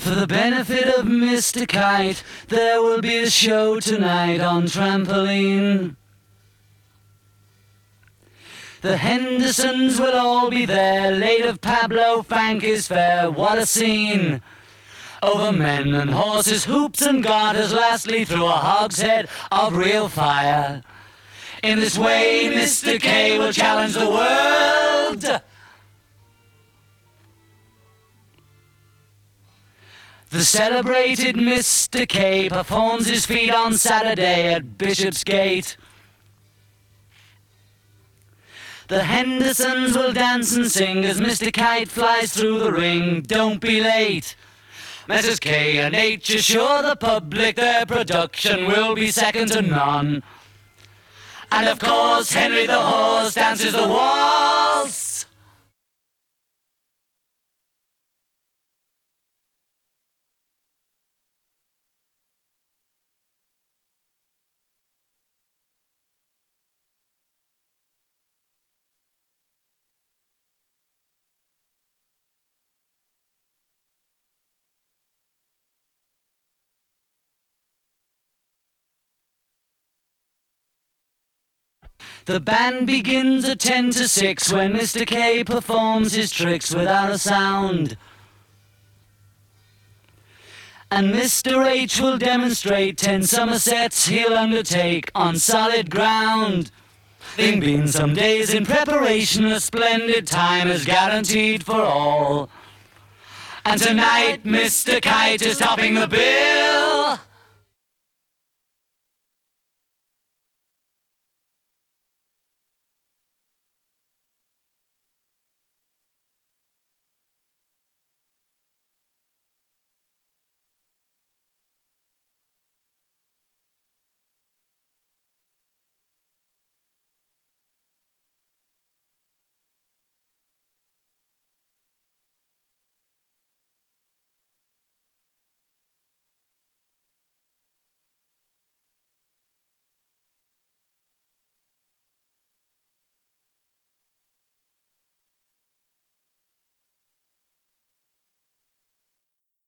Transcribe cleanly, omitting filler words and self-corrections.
For the benefit of Mr. Kite, there will be a show tonight on trampoline. The Hendersons will all be there, late of Pablo Fank is fair, what a scene! Over men and horses, hoops and garters, lastly through a hogshead of real fire. In this way Mr. K will challenge the world. The celebrated Mr. K performs his feat on Saturday at Bishopsgate. The Hendersons will dance and sing as Mr. Kite flies through the ring. Don't be late. Messrs. K and H assure the public their production will be second to none. And of course Henry the Horse dances the waltz. The band begins at 10 to 6 when Mr. K performs his tricks without a sound. And Mr. H will demonstrate 10 Somersets he'll undertake on solid ground. There've been some days in preparation, a splendid time is guaranteed for all. And tonight Mr. Kite is topping the bill.